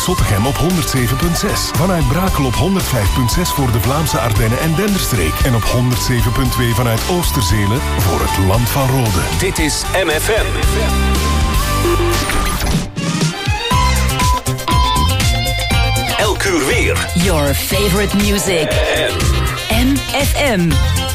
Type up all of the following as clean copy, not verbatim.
Zottegem op 107.6. Vanuit Brakel op 105.6 voor de Vlaamse Ardennen en Denderstreek. En op 107.2 vanuit Oosterzelen voor het Land van Rode. Dit is MFM. Elk uur weer. Your favorite music. MFM.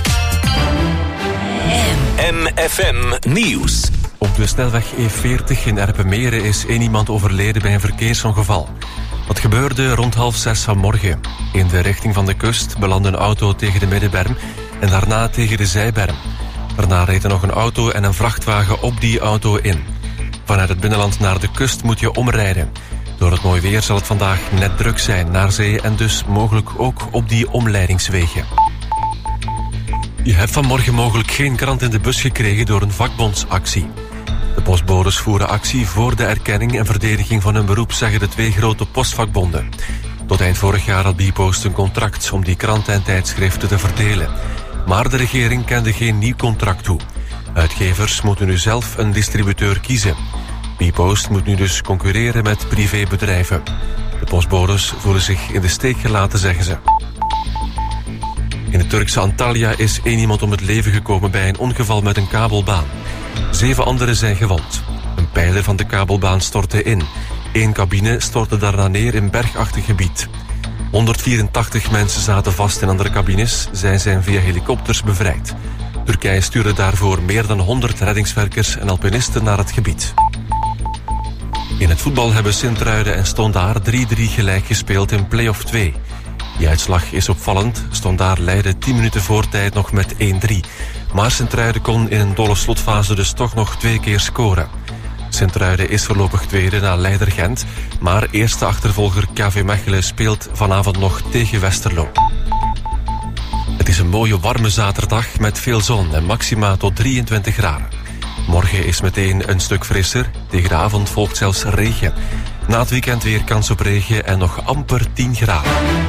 MFM Nieuws. Op de snelweg E40 in Erpenmeren is 1 iemand overleden bij een verkeersongeval. Dat gebeurde rond 5:30 vanmorgen. In de richting van de kust belandde een auto tegen de middenberm en daarna tegen de zijberm. Daarna reden nog een auto en een vrachtwagen op die auto in. Vanuit het binnenland naar de kust moet je omrijden. Door het mooi weer zal het vandaag net druk zijn naar zee en dus mogelijk ook op die omleidingswegen. Je hebt vanmorgen mogelijk geen krant in de bus gekregen door een vakbondsactie. De postbodes voeren actie voor de erkenning en verdediging van hun beroep, zeggen de 2 grote postvakbonden. Tot eind vorig jaar had Bpost een contract om die kranten en tijdschriften te verdelen. Maar de regering kende geen nieuw contract toe. Uitgevers moeten nu zelf een distributeur kiezen. Bpost moet nu dus concurreren met privébedrijven. De postbodes voelen zich in de steek gelaten, zeggen ze. In het Turkse Antalya is 1 iemand om het leven gekomen bij een ongeval met een kabelbaan. 7 anderen zijn gewond. Een pijler van de kabelbaan stortte in. 1 cabine stortte daarna neer in bergachtig gebied. 184 mensen zaten vast in andere cabines. Zij zijn via helikopters bevrijd. Turkije stuurde daarvoor meer dan 100 reddingswerkers en alpinisten naar het gebied. In het voetbal hebben Sint-Truiden en Stondaar 3-3 gelijk gespeeld in play-off 2. Die uitslag is opvallend. Stondaar leidde 10 minuten voor tijd nog met 1-3. Maar Sint-Truiden kon in een dolle slotfase dus toch nog 2 keer scoren. Sint-Truiden is voorlopig tweede na leider Gent, maar eerste achtervolger KV Mechelen speelt vanavond nog tegen Westerlo. Het is een mooie warme zaterdag met veel zon en maxima tot 23 graden. Morgen is meteen een stuk frisser. Tegen de avond volgt zelfs regen. Na het weekend weer kans op regen en nog amper 10 graden.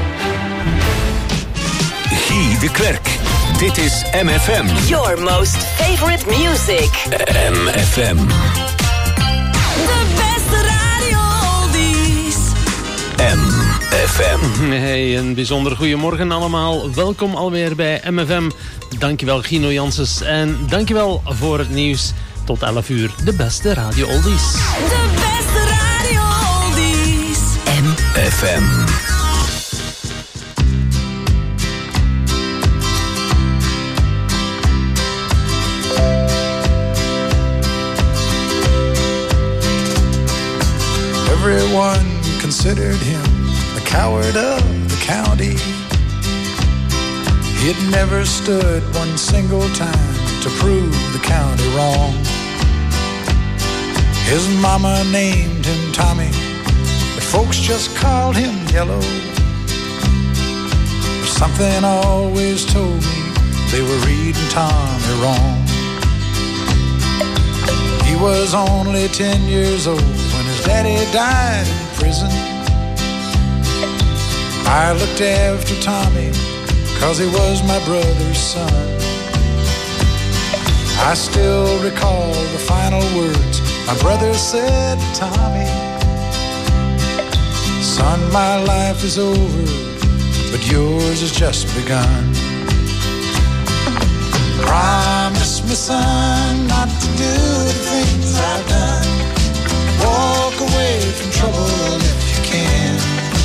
Guy de Klerk. Dit is MFM. Your most favorite music. MFM. De beste radio oldies. MFM. Hey, een bijzonder goedemorgen allemaal. Welkom alweer bij MFM. Dankjewel Gino Janssens en dankjewel voor het nieuws. Tot 11 uur, de beste radio oldies. De beste radio oldies. MFM. Everyone considered him the coward of the county. He had never stood one single time to prove the county wrong. His mama named him Tommy, but folks just called him Yellow. But something always told me they were reading Tommy wrong. He was only 10 years old when his daddy died in prison. I looked after Tommy 'cause he was my brother's son. I still recall the final words my brother said to Tommy. Son, my life is over, but yours has just begun. Promise me, son, not to do the things I've done. Walk away from trouble if you can.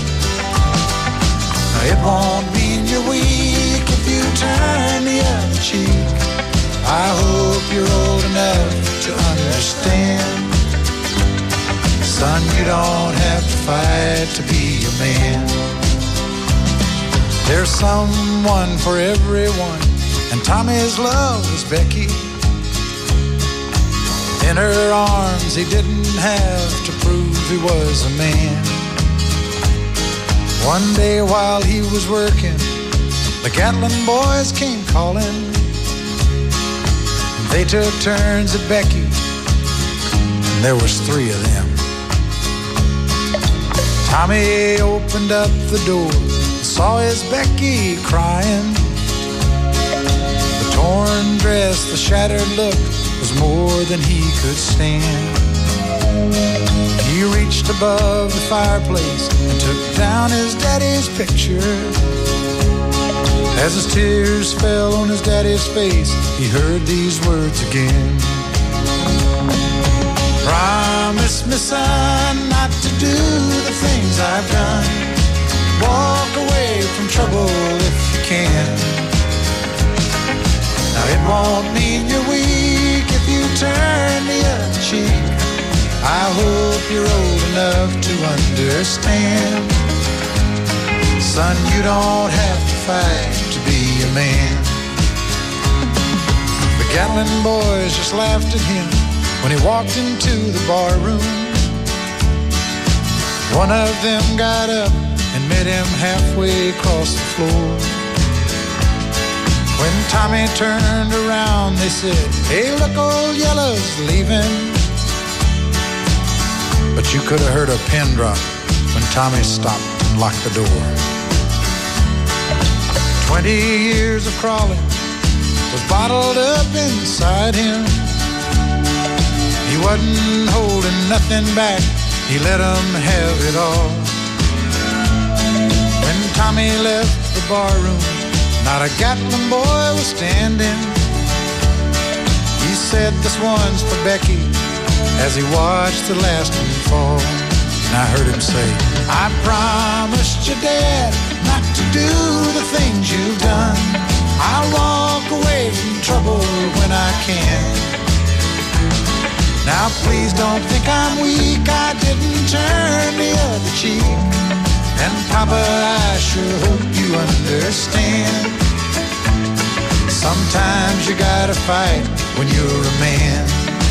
It won't mean you're weak if you turn the other cheek. I hope you're old enough to understand. Son, you don't have to fight to be a man. There's someone for everyone, and Tommy's love was Becky. In her arms he didn't have to prove he was a man. One day while he was working, the Gatlin boys came calling. They took turns at Becky, and there was 3 of them. Tommy opened up the door, saw his Becky crying. The torn dress, the shattered look was more than he could stand. He reached above the fireplace and took down his daddy's picture. As his tears fell on his daddy's face, he heard these words again. Promise me, son, not to do the things I've done. Walk away from trouble if you can. Now it won't mean you're weak if you turn the other cheek. I hope you're old enough to understand. Son, you don't have to fight to be a man. The Gatlin boys just laughed at him when he walked into the bar room. One of them got up and met him halfway across the floor. When Tommy turned around, they said, "Hey, look, old Yellow's leaving." But you could have heard a pin drop when Tommy stopped and locked the door. 20 years of crawling was bottled up inside him. He wasn't holding nothing back, he let him have it all. When Tommy left the barroom, not a Gatlin boy was standing. He said, "This one's for Becky," as he watched the last one fall. And I heard him say, "I promised your dad not to do the things you've done. I'll walk away from trouble when I can. Now please don't think I'm weak, I didn't turn the other cheek. And Papa, I sure hope you understand. Sometimes you gotta fight when you're a man."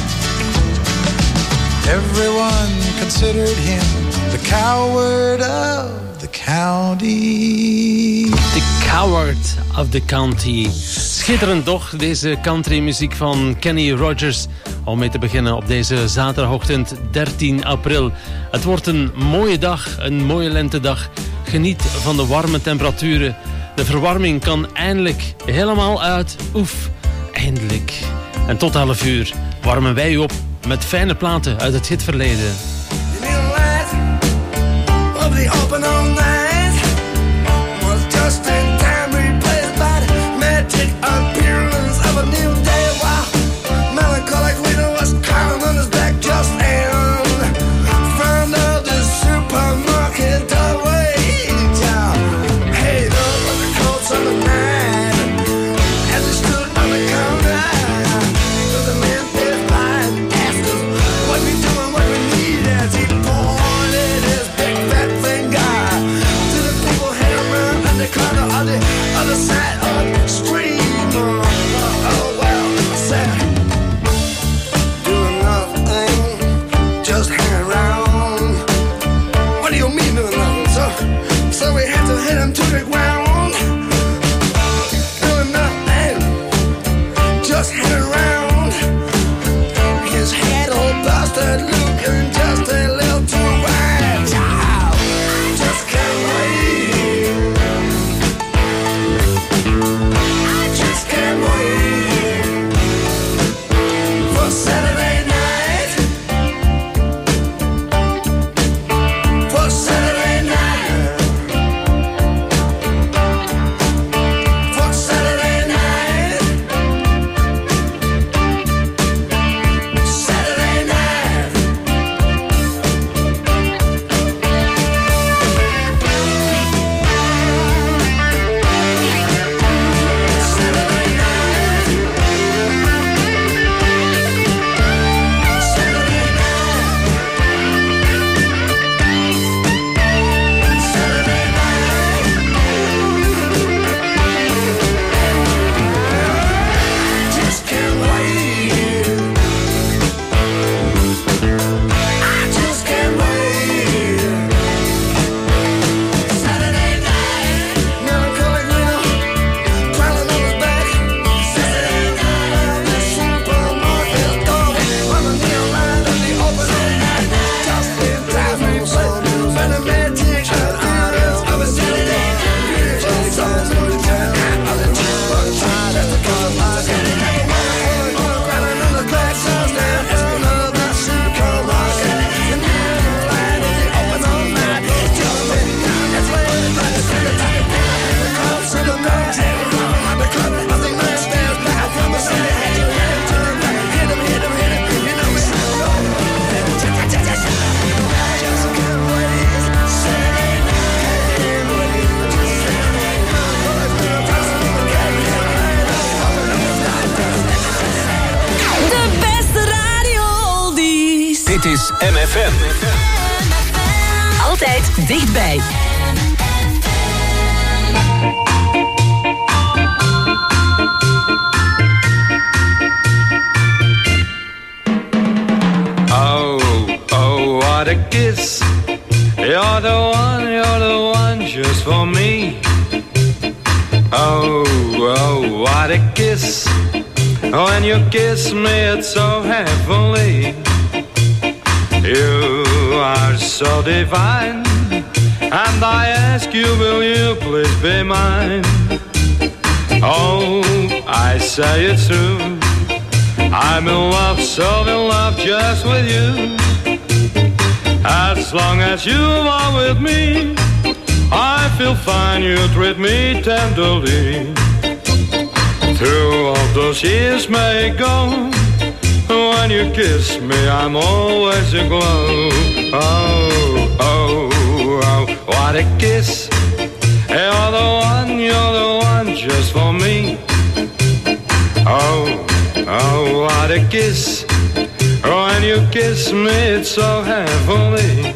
Everyone considered him the coward of the county. The coward of the county. Schitterend toch, deze countrymuziek van Kenny Rogers. Om mee te beginnen op deze zaterdagochtend 13 april. Het wordt een mooie dag, een mooie lentedag. Geniet van de warme temperaturen. De verwarming kan eindelijk helemaal uit. Oef, eindelijk. En tot 11 uur warmen wij u op met fijne platen uit het hitverleden. On the other side of the stream. Oh, well. is MFM. Altijd dichtbij. Oh, oh, what a kiss. You're the one just for me. Oh, oh, what a kiss. When you kiss me, it's so heavenly. You are so divine. And I ask you, will you please be mine? Oh, I say it's true. I'm in love, so in love just with you. As long as you are with me, I feel fine, you treat me tenderly. Through all those years may go, when you kiss me, I'm always aglow. Oh, oh, oh, what a kiss. You're the one just for me. Oh, oh, what a kiss. When you kiss me, it's so heavenly.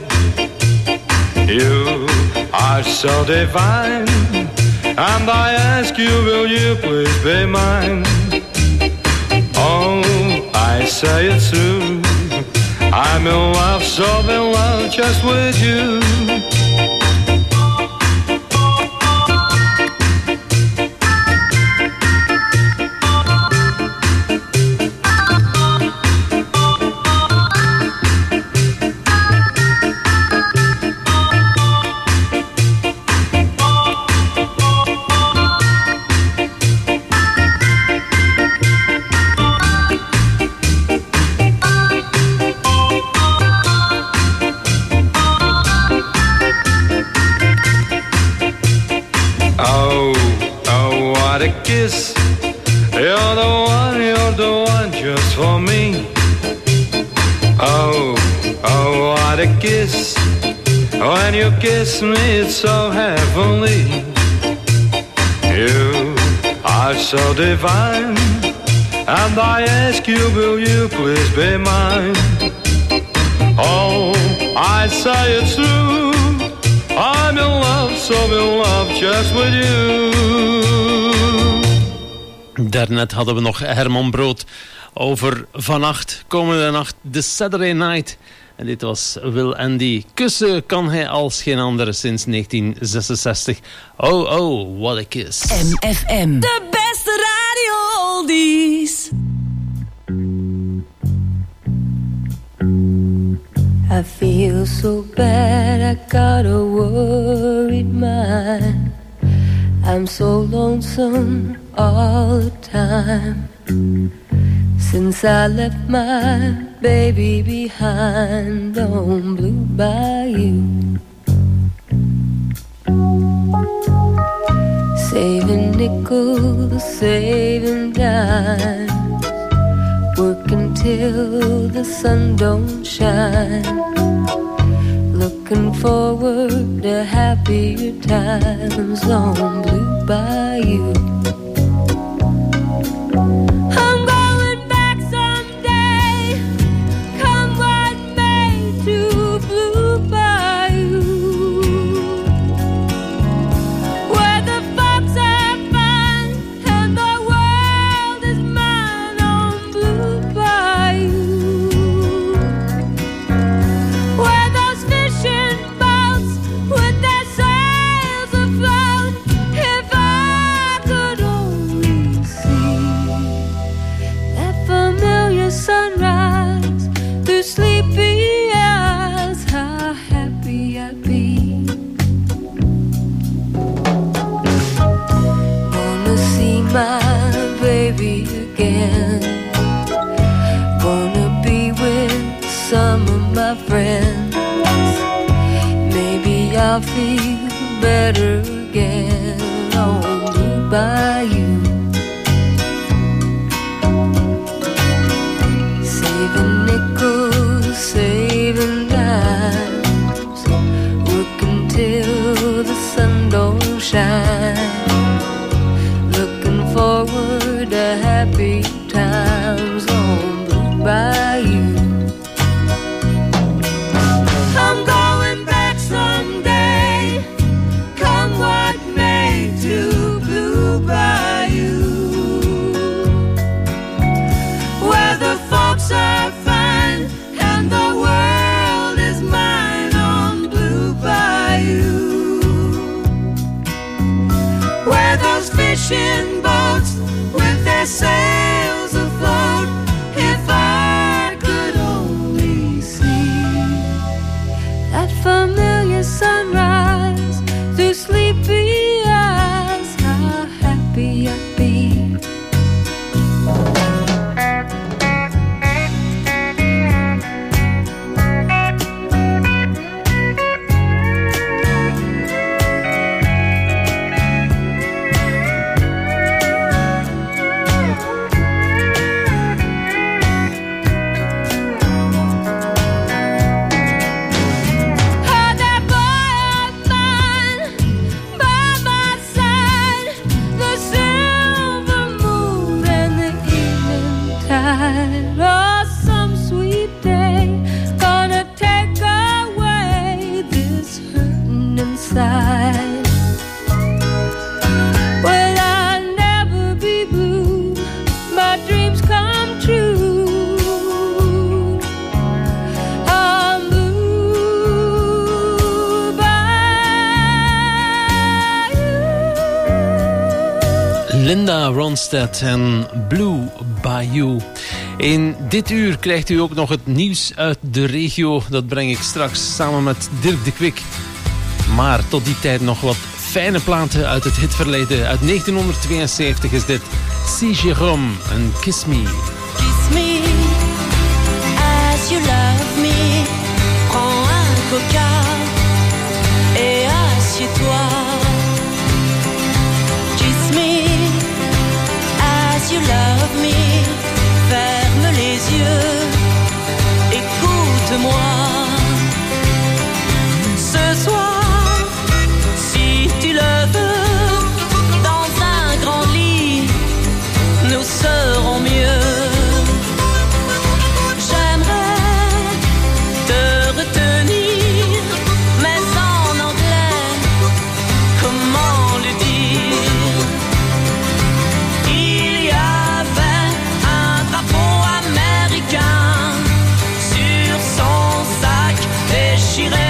You are so divine. And I ask you, will you please be mine? Oh, I say it's true. I'm in love, so in love just with you. You're the one just for me. Oh, oh, what a kiss. When you kiss me, it's so heavenly. You are so divine. And I ask you, will you please be mine? Oh, I say it's true. I'm in love, so in love just with you. Daarnet hadden we nog Herman Brood over vannacht, komende nacht, The Saturday Night. En dit was Will Andy. Kussen kan hij als geen andere sinds 1966. Oh, oh, what a kiss. MFM. De beste radio oldies. I feel so bad, I got a worried mind. I'm so lonesome all the time. Since I left my baby behind on Blue Bayou. Saving nickels, saving dimes, working till the sun don't shine. Looking forward to happier times on Blue Bayou. I'm going back someday, come what may, to Blue Bayou, where the folks are fine and the world is mine on Blue Bayou. Where those fishing boats with their sails afloat, if I could only see that familiar sunrise through sleepy eyes, how happy I'd be. Wanna see my baby again, wanna be with some of my friends. Maybe I'll feel better again on Blue Bayou. Saving nickels, saving dimes, working till the sun don't shine. Looking forward to happy times on Blue Bayou. Linda Ronstadt en Blue Bayou. In dit uur krijgt u ook nog het nieuws uit de regio. Dat breng ik straks samen met Dirk de Kwik. Maar tot die tijd nog wat fijne platen uit het hitverleden. Uit 1972 is dit C. Jérôme en Kiss Me. Kiss me as you love me. Prends un coca et assieds-toi. Kiss me as you love me. Ferme les yeux, écoute-moi. Ce soir, si tu le veux, dans un grand lit, nous serons mieux. J'aimerais te retenir, mais en anglais, comment le dire? Il y avait un drapeau américain sur son sac déchiré.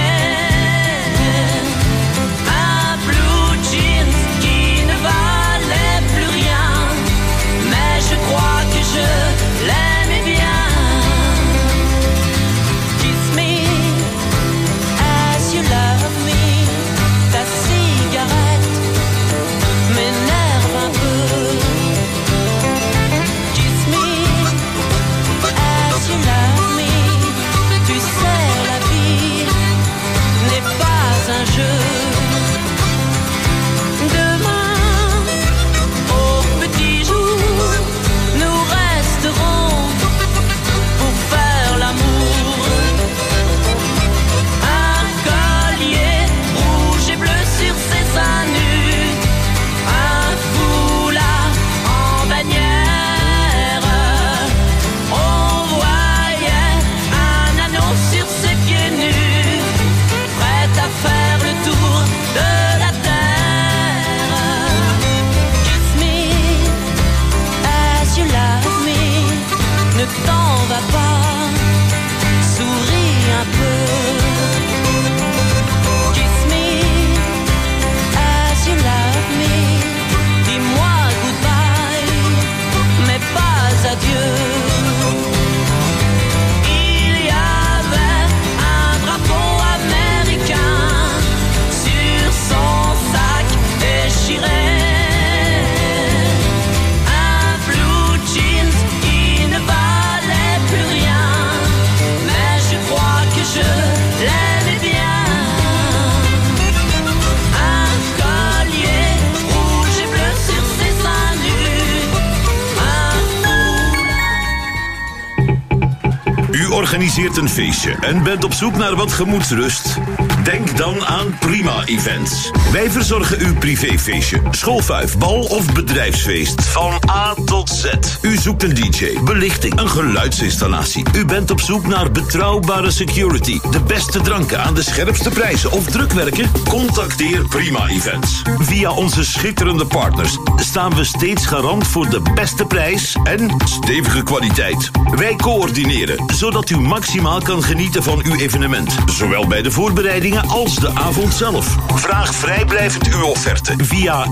Organiseert een feestje en bent op zoek naar wat gemoedsrust? Denk dan aan Prima Events. Wij verzorgen uw privéfeestje, schoolfuif, bal of bedrijfsfeest. Van A tot Z. U zoekt een DJ, belichting, een geluidsinstallatie. U bent op zoek naar betrouwbare security, de beste dranken aan de scherpste prijzen of drukwerken? Contacteer Prima Events. Via onze schitterende partners staan we steeds garant voor de beste prijs en stevige kwaliteit. Wij coördineren, zodat u maximaal kan genieten van uw evenement. Zowel bij de voorbereidingen als de avond zelf. Vraag vrijblijvend uw offerte via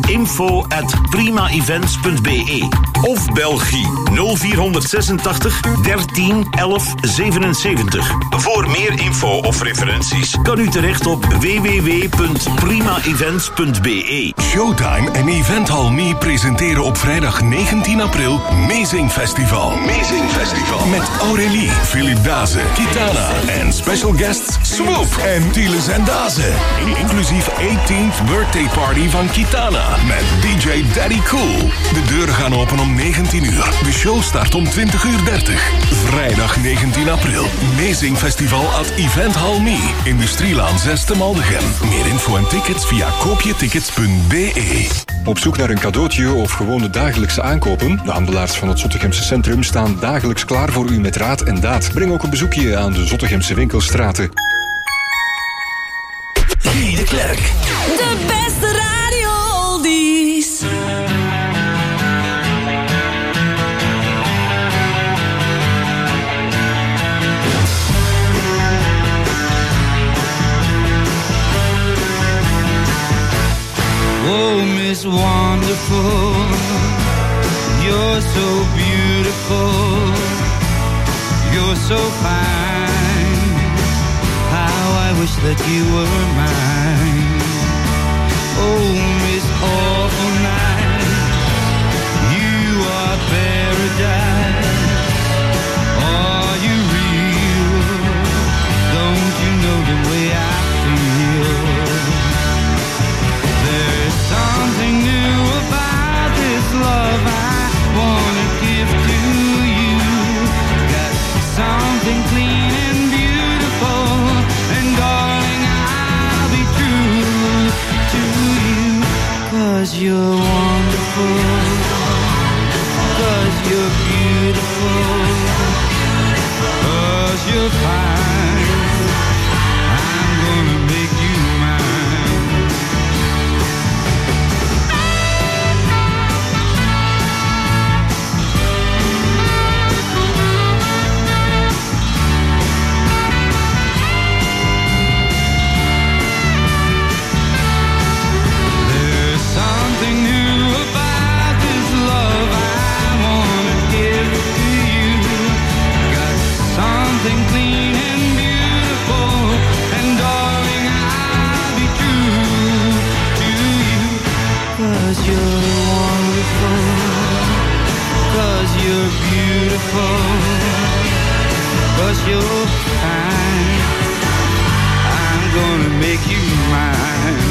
info@primaevents.be of Belgie 0486 13 11 77. Voor meer info of referenties kan u terecht op www.primaevents.be. Showtime en Eventhal Me presenteren op vrijdag 19 april Amazing Festival. Amazing Festival. Met Aurélie, Philippe Daze, Kitana en special guests Swoop en Tieles en Daze. Inclusief 18th birthday party van Kitana met DJ Daddy Cool. De deuren gaan open om 19 uur. De show start om 20:30. Vrijdag 19 april. Amazing Festival at Eventhal Me. Industrielaan 6 te Maldegem. Meer info en tickets via koopjetickets.be. Op zoek naar een cadeautje of gewoon de dagelijkse aankopen? De handelaars van het Zottegemse Centrum staan dagelijks klaar voor u met raad en daad. Breng ook een bezoekje aan de Zottegemse winkelstraten. Guy de Klerk. De beste radio oldies. Oh, Miss Wonderful, You're so beautiful, you're so fine. How I wish that you were mine. Oh, Miss Awful Night, you are paradise. Are you real? Don't you know the way I feel? There's something new about this love I wanna give to you. Got something clean and beautiful, and darling, I'll be true to you. 'Cause you're wonderful, 'cause you're beautiful, 'cause you're fine. I'm gonna make you mine. There's something new about this love I wanna give to you. Got something clean and beautiful, and darling, I'll be true to you. 'Cause you're wonderful, 'cause you're beautiful, 'cause you're fine. I'm gonna make you mine.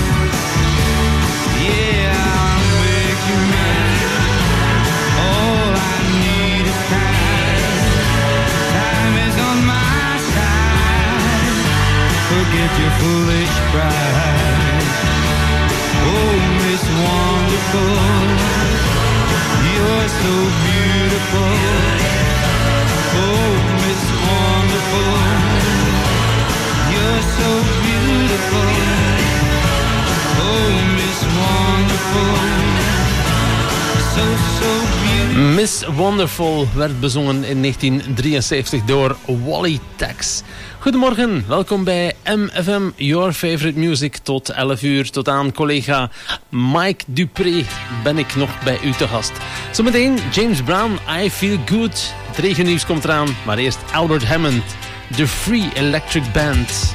Yeah, I'll make you mine. All I need is time. Time is on my side. Forget your foolish pride. Oh, Miss Wonderful, you're so beautiful. Oh, Miss Wonderful, you're so beautiful. Oh, Miss Wonderful, so beautiful. Miss Wonderful werd bezongen in 1973 door Wally Tex. Goedemorgen, welkom bij MFM, Your Favorite Music. Tot 11 uur, tot aan collega Mike Dupré ben ik nog bij u te gast. Zometeen James Brown, I Feel Good. Het regennieuws komt eraan, maar eerst Albert Hammond, The Free Electric Band.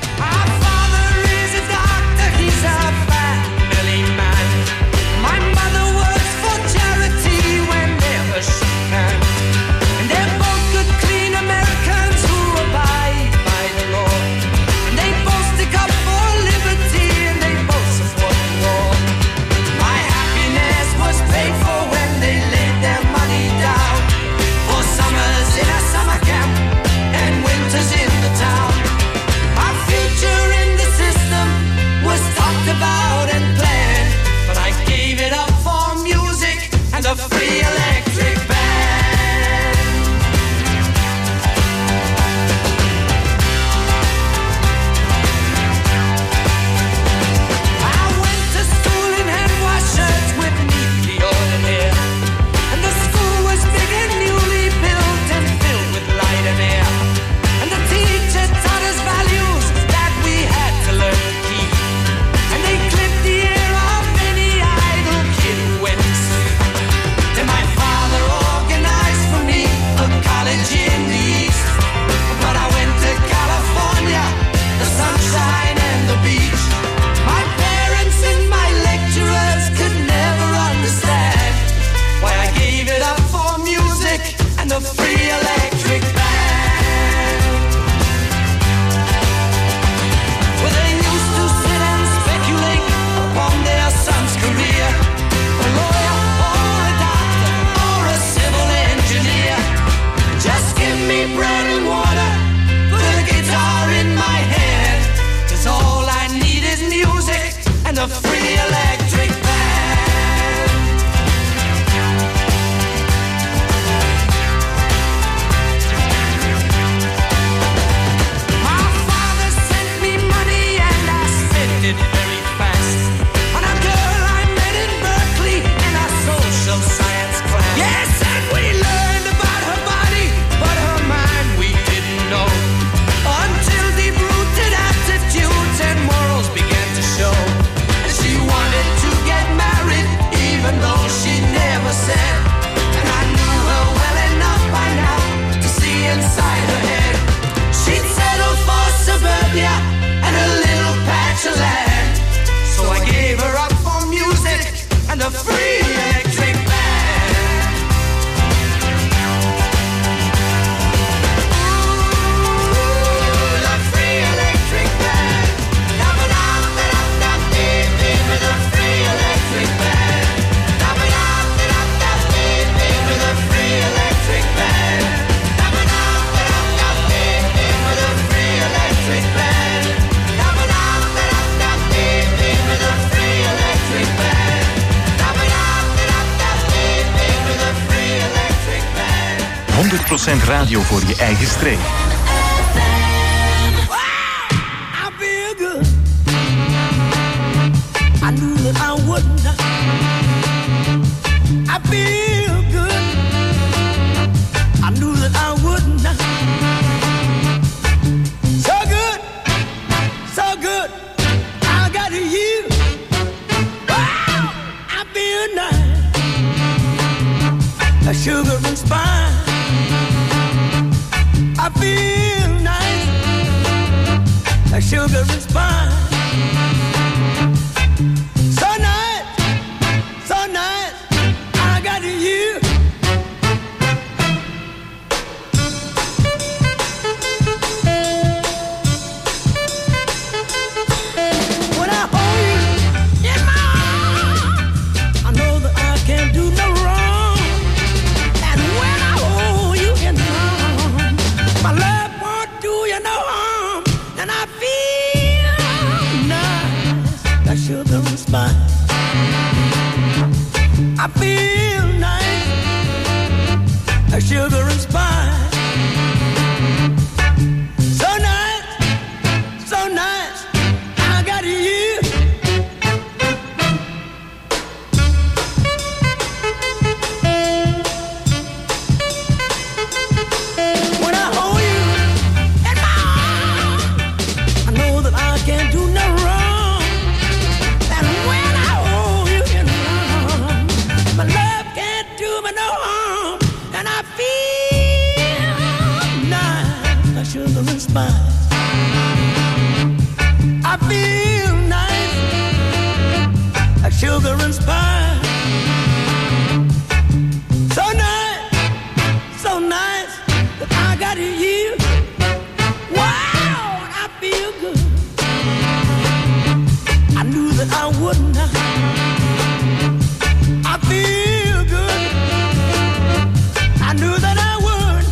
In the town, our future in the system was talked the free electric band. ...100% radio voor je eigen streek. I feel good. I knew that I wouldn't. I feel good. I knew that I wouldn't. So good, so good. I got you. Wow, I feel nice. A sugar and spice. I feel nice, like sugar and spice. So nice, so nice, I got you. When I hold you in my arms, I know that I can't do no wrong. And when I hold you in my arms, my love won't do you no harm, and I feel nice, like sugar and spice. I feel nice, like sugar and spice. So nice, I got you. When I hold you in my arms, I know that I can't do no wrong. And when I hold you in my arms, my love can't do me no harm. And I feel nice, like sugar and spice. I feel nice, like sugar and spice. So nice, that I got you. Wow, I feel good. I knew that I wouldn't. I feel good. I knew that I would.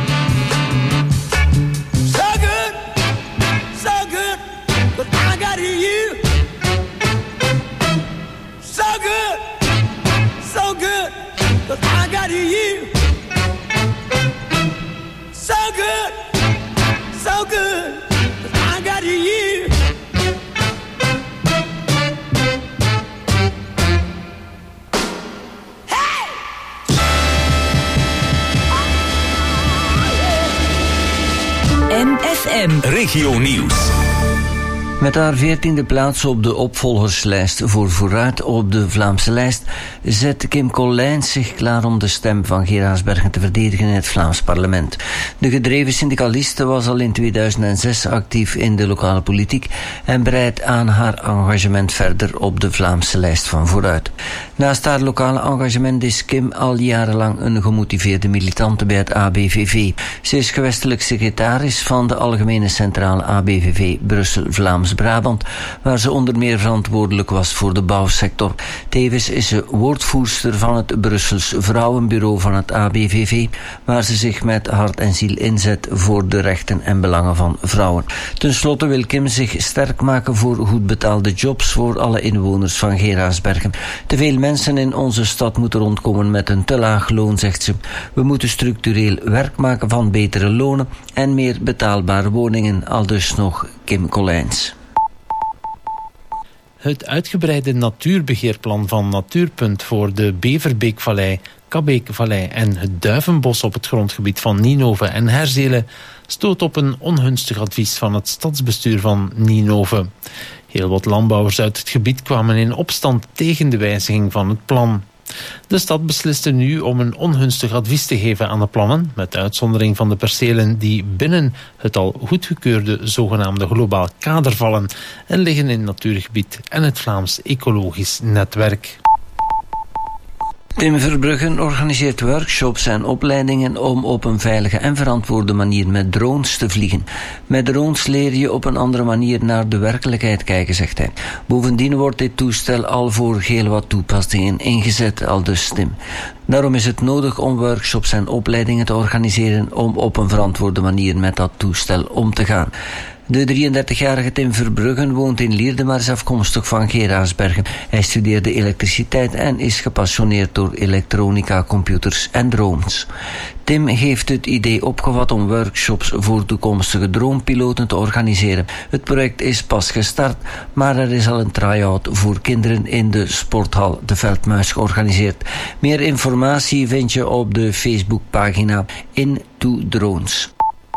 So good, but I got you. So good, but I got you. So good, but I got you. MFM Regio Nieuws. Met haar 14e plaats op de opvolgerslijst voor Vooruit op de Vlaamse lijst zet Kim Collijns zich klaar om de stem van Geraardsbergen te verdedigen in het Vlaams parlement. De gedreven syndicaliste was al in 2006 actief in de lokale politiek en breidt aan haar engagement verder op de Vlaamse lijst van Vooruit. Naast haar lokale engagement is Kim al jarenlang een gemotiveerde militante bij het ABVV. Ze is gewestelijk secretaris van de Algemene Centrale ABVV Brussel-Vlaams-Brabant, waar ze onder meer verantwoordelijk was voor de bouwsector. Tevens is ze woordvoerster van het Brussels Vrouwenbureau van het ABVV, waar ze zich met hart en ziel inzet voor de rechten en belangen van vrouwen. Ten slotte wil Kim zich sterk maken voor goed betaalde jobs voor alle inwoners van Geraardsbergen. Te veel mensen in onze stad moeten rondkomen met een te laag loon, zegt ze. We moeten structureel werk maken van betere lonen en meer betaalbare woningen, aldus nog Kim Collijns. Het uitgebreide natuurbeheerplan van Natuurpunt voor de Beverbeekvallei, Kabbeekvallei en het Duivenbos op het grondgebied van Ninove en Herzele stoot op een ongunstig advies van het stadsbestuur van Ninove. Heel wat landbouwers uit het gebied kwamen in opstand tegen de wijziging van het plan. De stad besliste nu om een ongunstig advies te geven aan de plannen, met uitzondering van de percelen die binnen het al goedgekeurde zogenaamde globaal kader vallen en liggen in natuurgebied en het Vlaams Ecologisch Netwerk. Tim Verbruggen organiseert workshops en opleidingen om op een veilige en verantwoorde manier met drones te vliegen. Met drones leer je op een andere manier naar de werkelijkheid kijken, zegt hij. Bovendien wordt dit toestel al voor heel wat toepassingen ingezet, aldus Tim. Daarom is het nodig om workshops en opleidingen te organiseren om op een verantwoorde manier met dat toestel om te gaan. De 33-jarige Tim Verbruggen woont in Lierde, maar is afkomstig van Geraardsbergen. Hij studeerde elektriciteit en is gepassioneerd door elektronica, computers en drones. Tim heeft het idee opgevat om workshops voor toekomstige dronepiloten te organiseren. Het project is pas gestart, maar er is al een try-out voor kinderen in de sporthal De Veldmuis georganiseerd. Meer informatie vind je op de Facebookpagina Into Drones.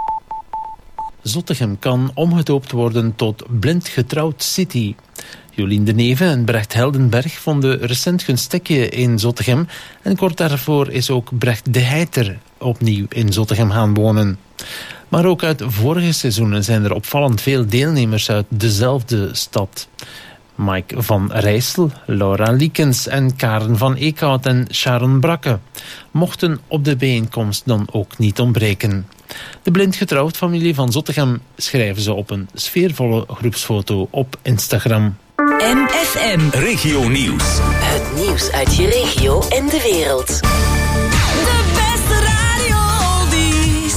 Zottegem kan omgedoopt worden tot Blind Getrouwd City. Jolien de Neve en Brecht Heldenberg vonden recent hun stekje in Zottegem en kort daarvoor is ook Brecht de Heiter opnieuw in Zottegem gaan wonen. Maar ook uit vorige seizoenen zijn er opvallend veel deelnemers uit dezelfde stad. Mike van Rijssel, Laura Liekens en Karen van Eekhout en Sharon Brakke mochten op de bijeenkomst dan ook niet ontbreken. De blind getrouwd familie van Zottegem schrijven ze op een sfeervolle groepsfoto op Instagram. MFM Regio Nieuws. Het nieuws uit je regio en de wereld. De beste radio-oldies.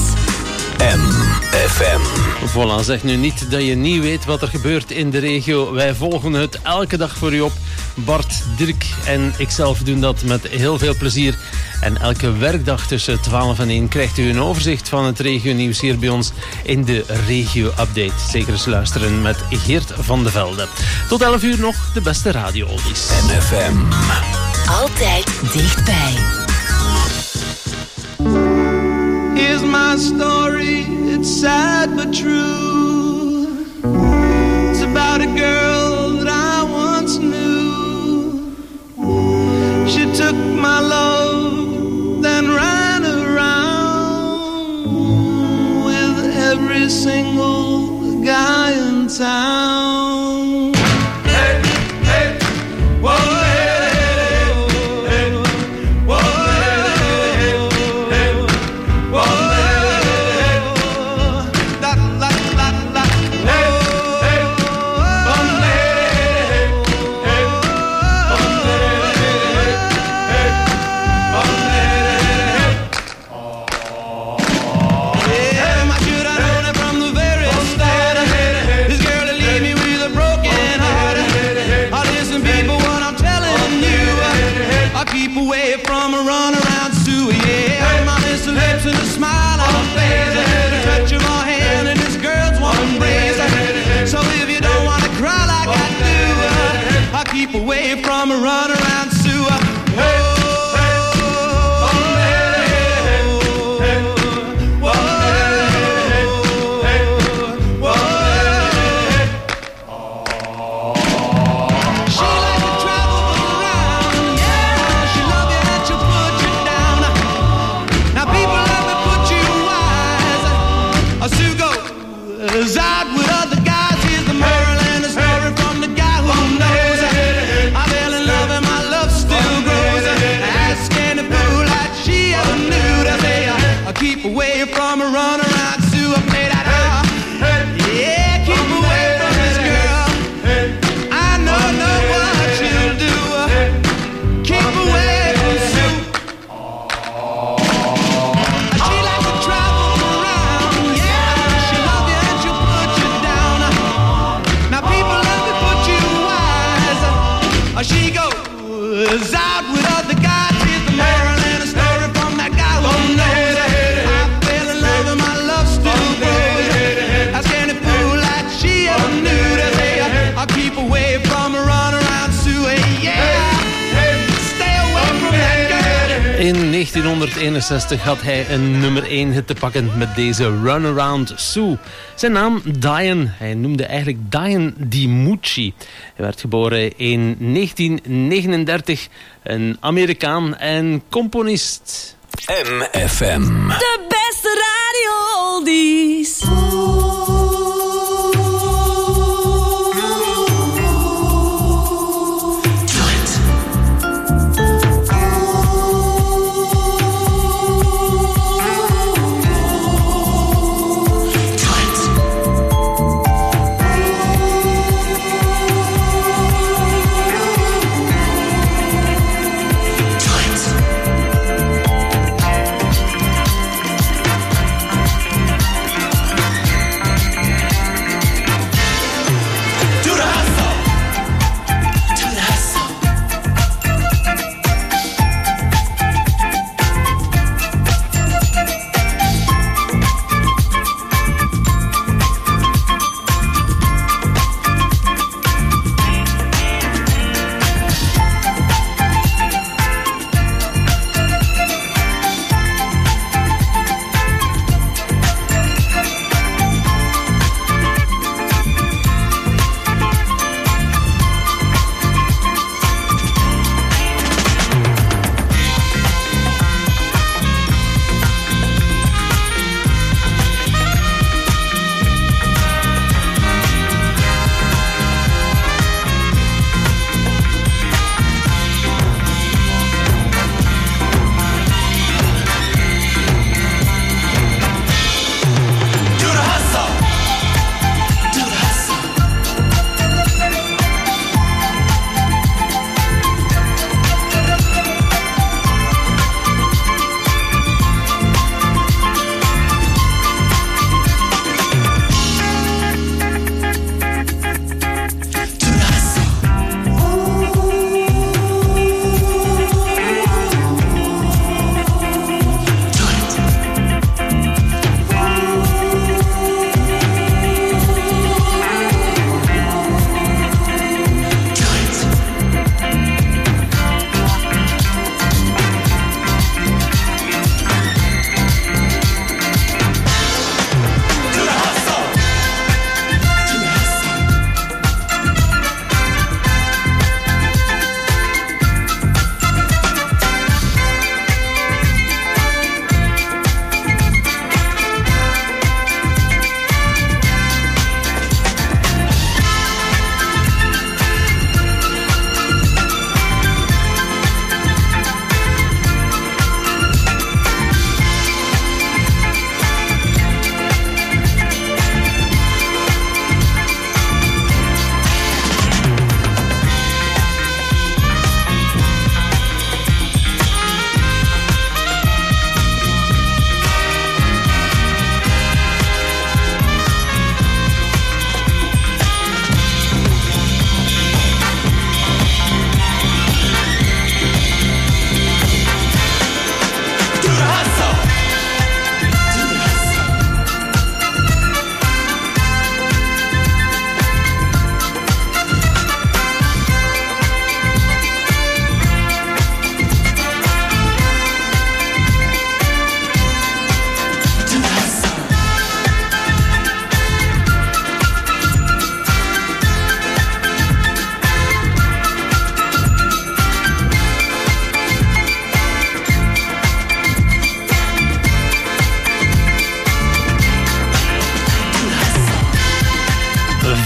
MFM. Voilà, zeg nu niet dat je niet weet wat er gebeurt in de regio. Wij volgen het elke dag voor u op. Bart, Dirk en ikzelf doen dat met heel veel plezier. En elke werkdag tussen 12 en 1 krijgt u een overzicht van het regionieuws hier bij ons in de regio-update. Zeker eens luisteren met Geert van de Velde. Tot 11 uur nog de beste radio-oldies. MFM. Altijd dichtbij. Here's my story, it's sad but true. It's about a girl that I once knew. She took my love, then ran around with every single guy in town. Hey, hey, whoa. Keep away from a runaround Sue. Keep away from a runaround Sue. I play that yeah, keep away from this girl. I know what you'll do. Keep away from Sue. She likes to travel around, yeah. She love you and she'll put you down. Now people love to put you wise. She goes out with other guys. Here's the moral and a story from that guy who knows. Keep away from a runaround Sue, yeah. Stay away from that girl. In 1961 had hij een nummer 1 hit te pakken met deze Runaround Sue. Zijn naam Diane, hij noemde eigenlijk Diane DiMucci. Hij werd geboren in 1939, een Amerikaan en componist. MFM. De beste radio-oldies.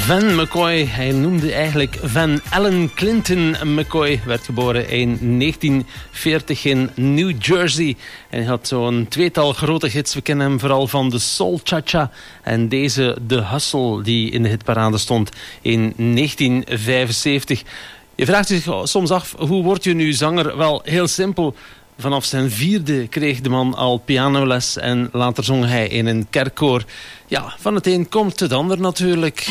Van McCoy, hij noemde eigenlijk Van Allen Clinton McCoy, werd geboren in 1940 in New Jersey. En hij had zo'n tweetal grote hits. We kennen hem vooral van de Soul Cha-Cha en deze The Hustle die in de hitparade stond in 1975. Je vraagt zich soms af, hoe word je nu zanger? Wel, heel simpel. Vanaf zijn 4e kreeg de man al pianoles en later zong hij in een kerkkoor. Ja, van het een komt het ander natuurlijk.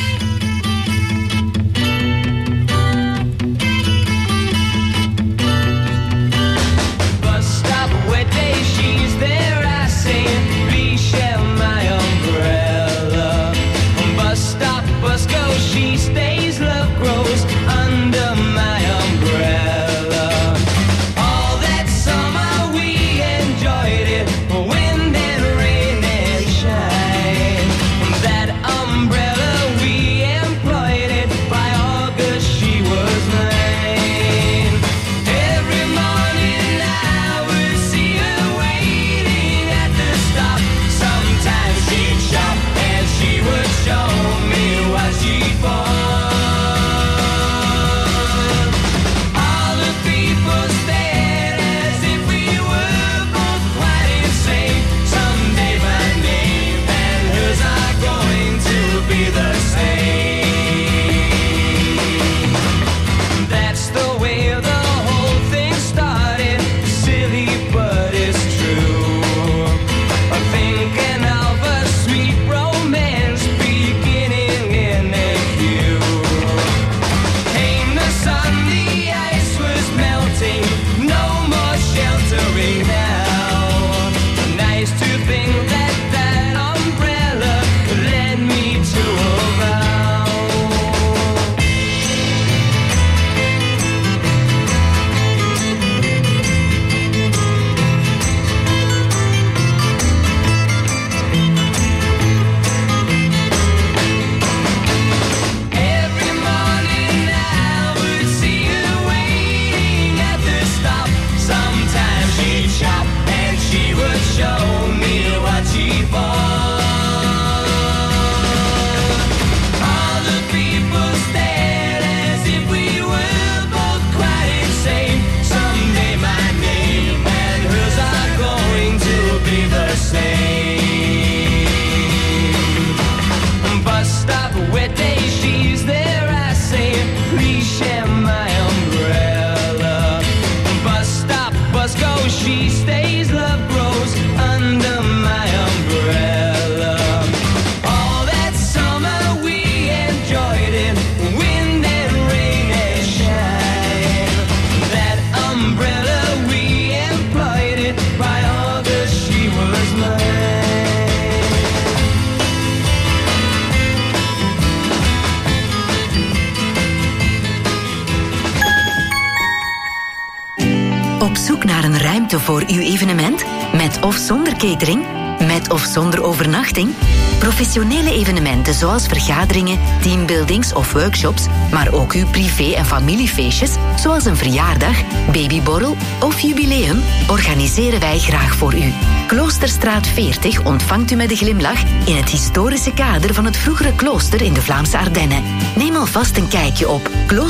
Voor uw evenement? Met of zonder catering? Met of zonder overnachting? Professionele evenementen zoals vergaderingen, teambuildings of workshops, maar ook uw privé- en familiefeestjes, zoals een verjaardag, babyborrel of jubileum, organiseren wij graag voor u. Kloosterstraat 40 ontvangt u met een glimlach in het historische kader van het vroegere klooster in de Vlaamse Ardennen. Neem alvast een kijkje op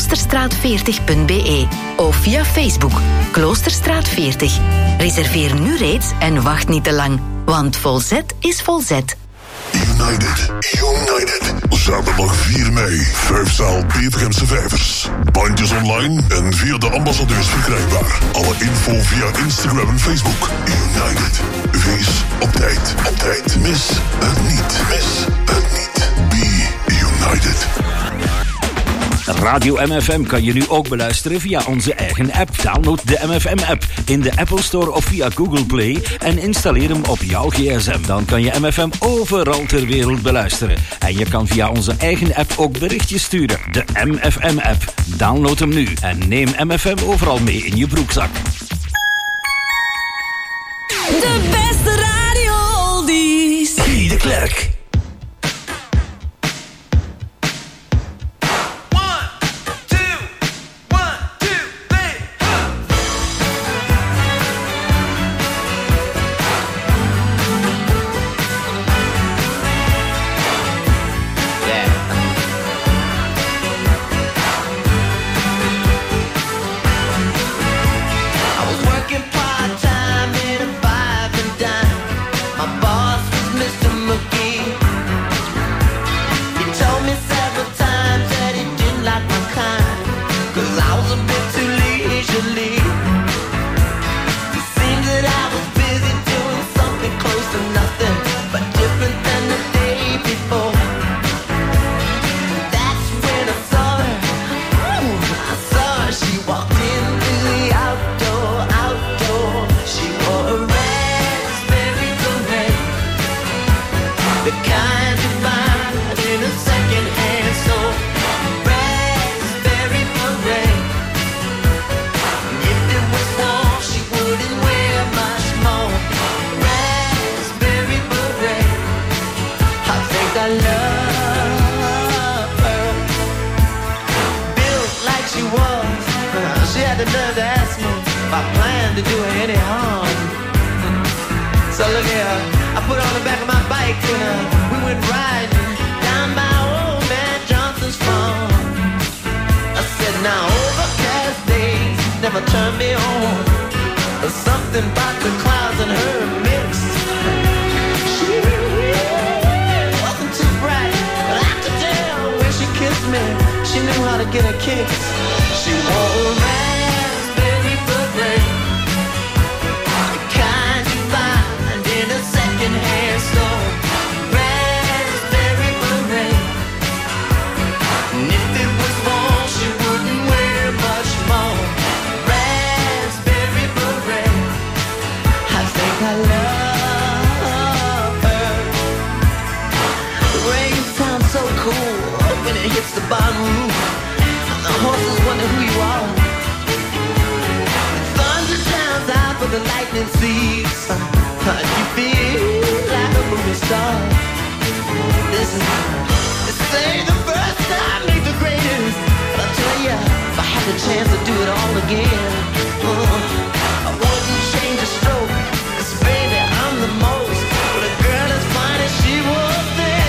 kloosterstraat40.be of via Facebook Kloosterstraat 40. Reserveer nu reeds en wacht niet te lang, want Volzet is Volzet. United. Zaterdag 4 mei. 5-zaal Bevergemse Vijvers. Bandjes online en via de ambassadeurs verkrijgbaar. Alle info via Instagram en Facebook. United. Wees op tijd. Mis het niet. Be United. Radio MFM kan je nu ook beluisteren via onze eigen app. Download de MFM-app in de Apple Store of via Google Play en installeer hem op jouw gsm. Dan kan je MFM overal ter wereld beluisteren. En je kan via onze eigen app ook berichtjes sturen. De MFM-app. Download hem nu en neem MFM overal mee in je broekzak. De beste radio-oldies. Guy de Klerk. I planned to do her any harm. So look here, I put her on the back of my bike and we went riding down by old man Johnson's farm. I said, now overcast days never turn me on. There's something about the clouds and her mix. She wasn't too bright, but I could tell when she kissed me, she knew how to get her kicks. She wore a raspberry beret, the kind you find in a second-hand store. Raspberry beret, and if it was warm, she wouldn't wear much more. Raspberry beret, I think I love her. The rain sounds so cool when it hits the bottom roof. The horses wonder who you are. The thunder drowns out, but the lightning sees. You feel like a movie star. This say the first time make the greatest. But I'll tell you, if I had the chance to do it all again, I wouldn't change a stroke. 'Cause baby, I'm the most. But a girl as fine as she was then.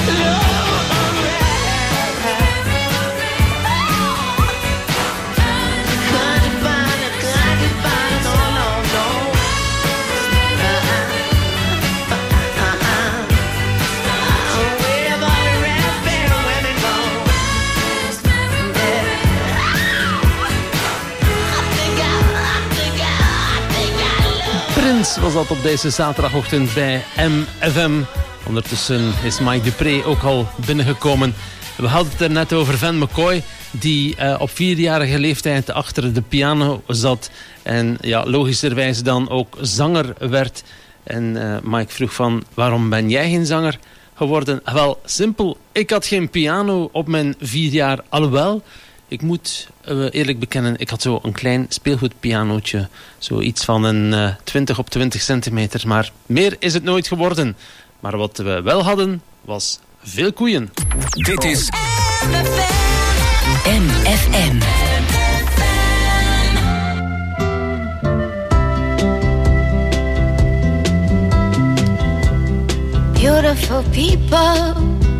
Prince was dat op deze zaterdagochtend bij MFM. Ondertussen is Mike Dupré ook al binnengekomen. We hadden het er net over Van McCoy, die op 4-jarige leeftijd achter de piano zat. En ja, logischerwijze dan ook zanger werd. En Mike vroeg van, waarom ben jij geen zanger geworden? Wel, simpel. Ik had geen piano op mijn 4 jaar. Alhoewel, ik moet eerlijk bekennen, ik had zo een klein speelgoedpianootje. Zoiets van een 20 op 20 centimeter. Maar meer is het nooit geworden. Maar wat we wel hadden, was veel koeien. Dit is MFM. Beautiful people,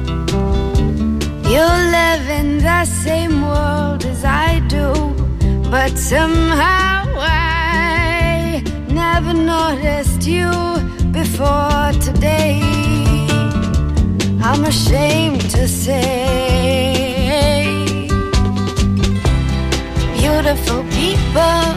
you live in the same world as I do, but somehow I never noticed you before today. I'm ashamed to say, beautiful people,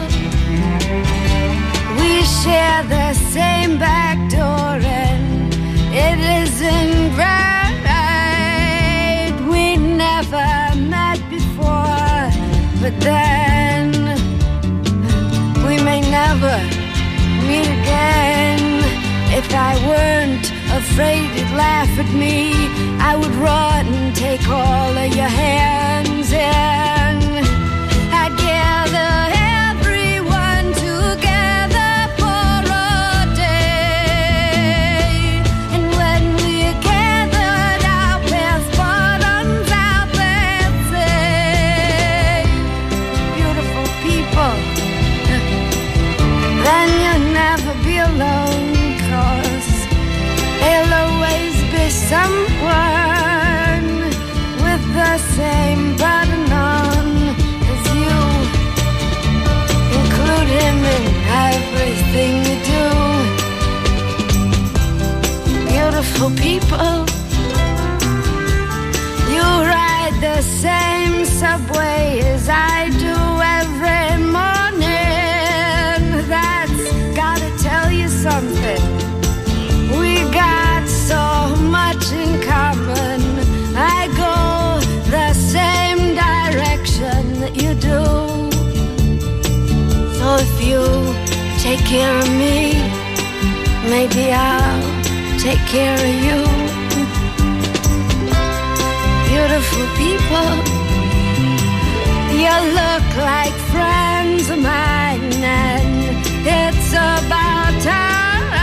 we share the same back door and it isn't right. We never met before, but then we may never meet again. If I weren't afraid you'd laugh at me, I would run and take all of your hands and I'd gather everyone together for a day. And when we're gathered, I'll pass buttons out that say, beautiful people, then you'll never be alone. There'll always be someone with the same button on as you. Include him in everything you do. Beautiful people, you ride the same subway as I do every morning. That's gotta tell you something. We got so much in common. I go the same direction that you do. So if you take care of me, maybe I'll take care of you. Beautiful people, you look like friends of mine, and it's about time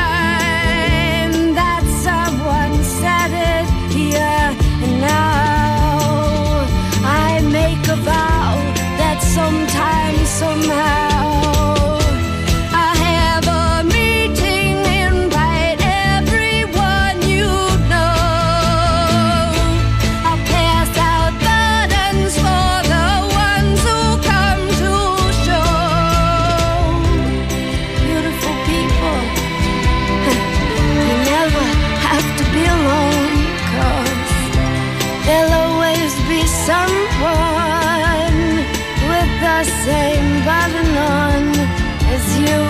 said it here and now. I make a vow that sometime, somehow, There'll always be someone with the same button on as you.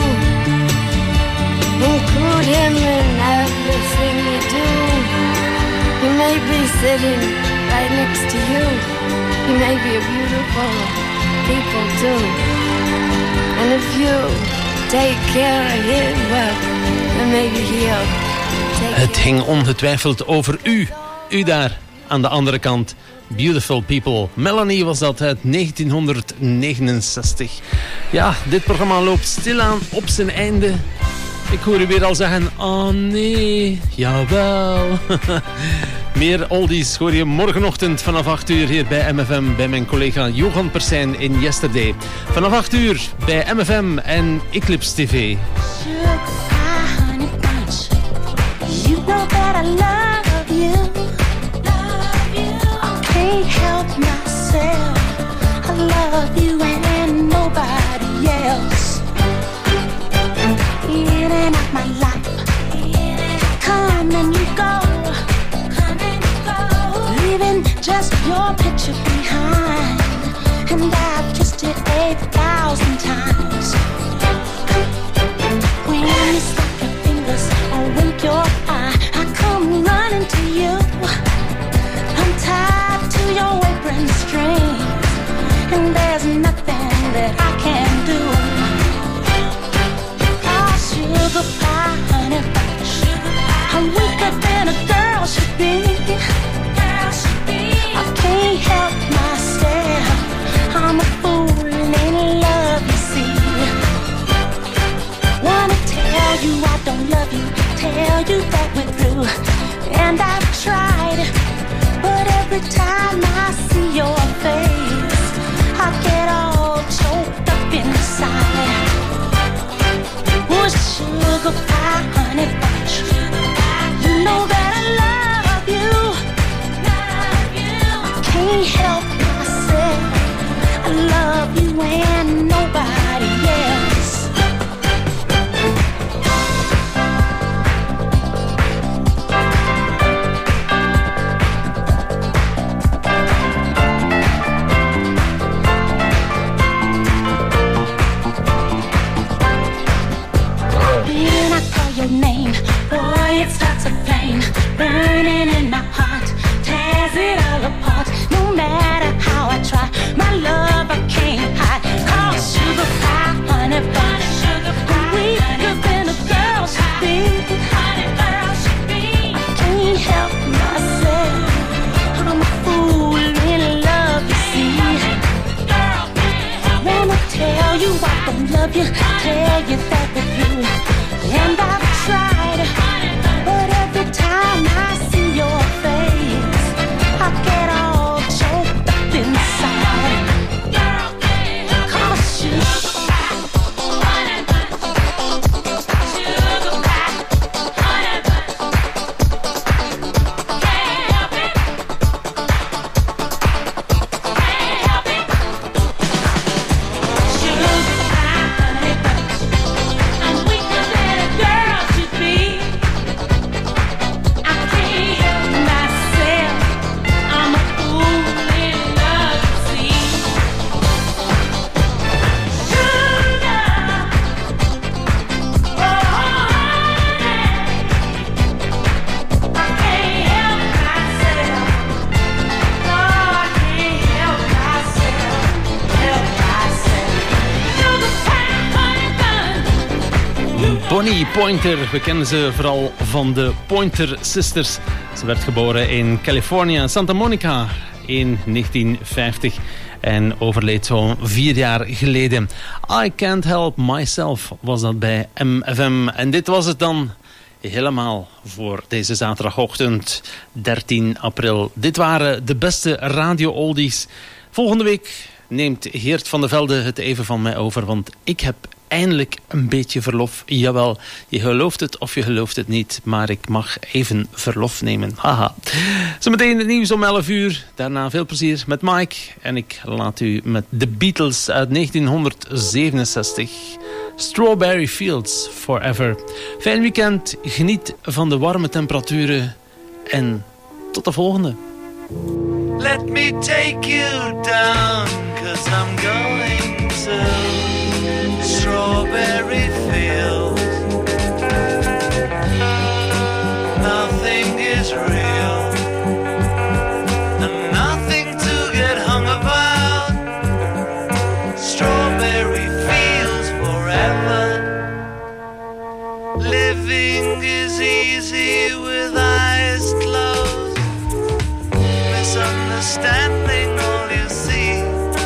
Include him in everything you do. He may be sitting right next to you. He may be a beautiful people too. And if you take care of him, well, then maybe he'll take. Het ging ongetwijfeld over u. U daar aan de andere kant. Beautiful People. Melanie was dat uit 1969. Ja, dit programma loopt stilaan op zijn einde. Ik hoor u weer al zeggen, oh nee, jawel. Meer oldies hoor je morgenochtend vanaf 8 uur hier bij MFM... bij mijn collega Johan Persijn in Yesterday. Vanaf 8 uur bij MFM en Eclipse TV. You know that I love you. I can't help myself. I love you and nobody else. In and out my life. Come and you go. Leaving just your picture behind. And I've kissed it 8,000 times. When you snap your fingers or wink your eye, I come running to you. I'm tied to your apron string, and there's nothing that I can do. Oh, sugar pie, honey pie, I'm weaker than a girl should be. I can't help myself. I'm a fool in love, you see. Wanna tell you I don't love you, tell you that we're through. And I've tried, but every time I see your face, I get all choked up inside. Oh, sugar pie, honey pie, you know that I love you. I can't help myself. I love you and nobody else. When I call your name, boy, it starts a flame burning in my heart, tears it all apart. No matter how I try, my love I can't hide. Call sugar pie, honey pie, sugar pie, weaker than a girl should be. Honey girl should be. I can't help myself. I'm a fool in love, you see. Wanna tell you I don't love you, tell you that with you. And I've tried, but every time I see your face, I get all choked up inside. Cause sugar pie, honey pie, sugar pie, honey pie, can't help it, can't help it. Sugar pie, honey pie, I'm weaker than a girl should be. I can't help myself. I'm a fool in love, you see. Sugar, oh honey, I can't help myself. No, I can't help myself. Help myself. Sugar pie, honey bun. Bonnie Pointer, we kennen ze vooral van de Pointer Sisters. Ze werd geboren in California, Santa Monica in 1950 en overleed zo'n 4 jaar geleden. I Can't Help Myself was dat bij MFM. En dit was het dan helemaal voor deze zaterdagochtend 13 april. Dit waren de beste radio-oldies. Volgende week neemt Geert van der Velde het even van mij over, want ik heb eindelijk een beetje verlof. Jawel, je gelooft het of je gelooft het niet, maar ik mag even verlof nemen. Haha. Zometeen het nieuws om 11 uur. Daarna veel plezier met Mike. En ik laat u met The Beatles uit 1967. Strawberry Fields Forever. Fijn weekend. Geniet van de warme temperaturen. En tot de volgende. Let me take you down, 'cause I'm going to strawberry fields. Nothing is real and nothing to get hung about. Strawberry fields forever. Living is easy with eyes closed. Misunderstanding all you see.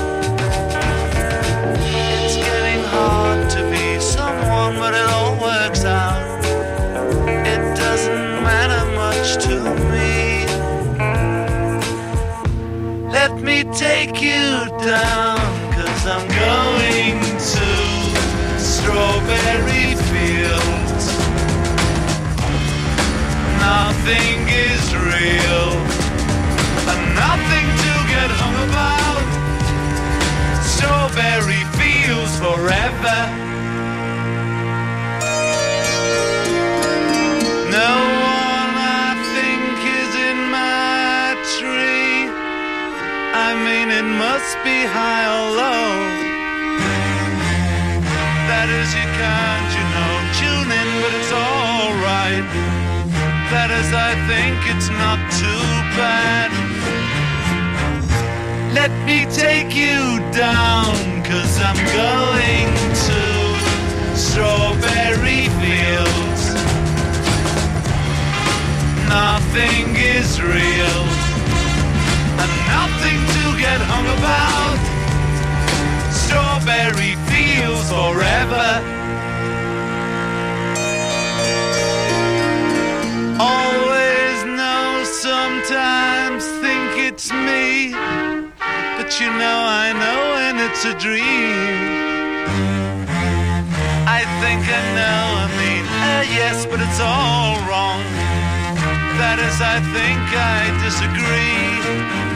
It's getting hard to be someone, but it all works out. It doesn't matter much to me. Let me take you down, 'cause I'm going to strawberry fields. Nothing is real and nothing to get hung about. Strawberry fields forever. No one I think is in my tree. I mean, it must be high or low. That is, you can't, tune in, but it's all right. That is, I think it's not too bad. Let me take you down, 'cause I'm going to strawberry fields. Nothing is real and nothing to get hung about. Strawberry fields forever. Always know, sometimes think it's me, but I know when it's a dream. I think I know, yes, but it's all wrong. That is, I think I disagree.